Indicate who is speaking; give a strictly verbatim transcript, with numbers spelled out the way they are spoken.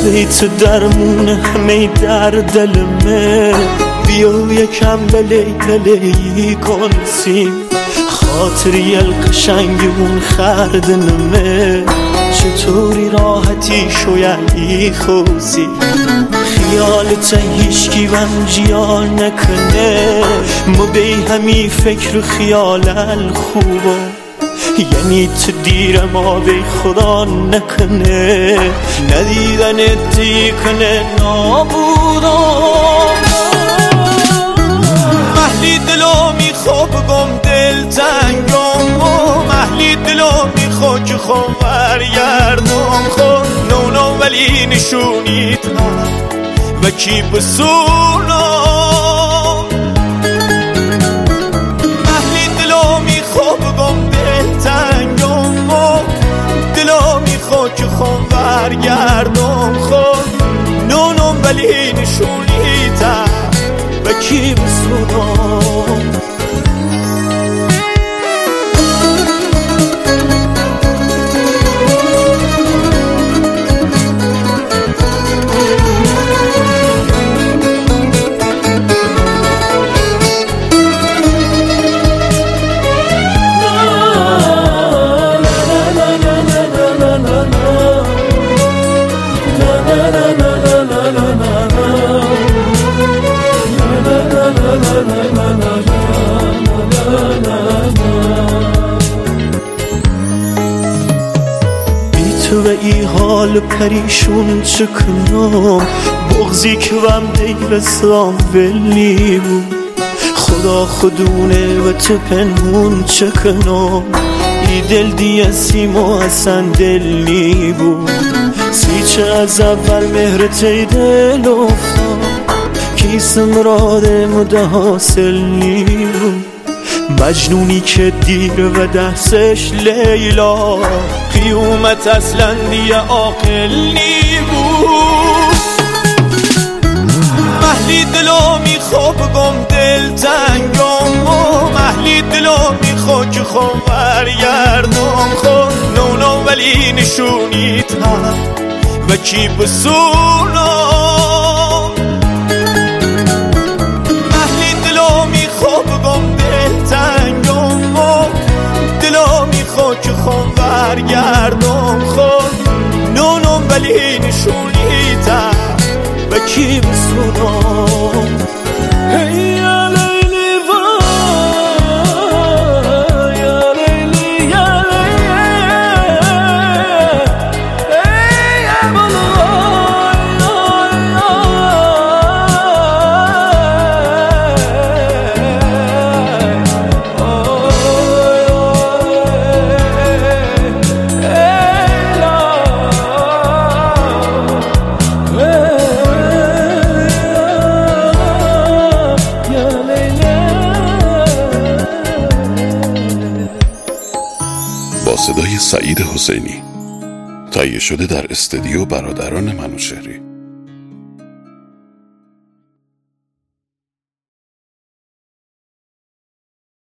Speaker 1: بیت درمون همه در دلمه، بیا یکم للی للی کنسیم خاطری القشنگمون خردنمه، چطوری راحتی شویی خوزی خیالت هیچکی وم جیان نکنه، ما بی همی فکر خیال الخوبا یعنی تو دیر ما بی خدا نکنه، ندیدن تی کنه نابودا محلی دلو میخوا بگم دل تنگم و محلی دلو میخوا که خون برگردم خون نونو ولی نشونیت و کی بسونم محلی دلو میخوا بگم دل تنگم و دلو میخوا که خون برگردم خون نونو ولی نشونیت و کی بسونم. تو به ای حال پریشون چکنم، بغزی که وم دیرستان ولی بود خدا خودونه و تو پنهون چکنم، ای دل دیه سیما اصلا دلی بود سیچه از اول مهرت ای دل افتاد کیسم راده مده حاصل نی بود، مجنونی که دیر و دستش لیلا قیومت اصلا دیگه عاقل نی بود، محلی دلو میخوا بگم دل تنگم و محلی دلو میخوا که خون برگردم خون نونو ولی نشونیت هم و کی بسونم محلی دلو میخوا بگم دل تنگم و دلو میخوا که خون برگردم خون نونم ولی نشونیت هم و کی بسونم. هی یا لیلی وای یا لیلی یا لیلی ای
Speaker 2: با صدای سعید حسینی تهیه شده در استودیو برادران منوچهری.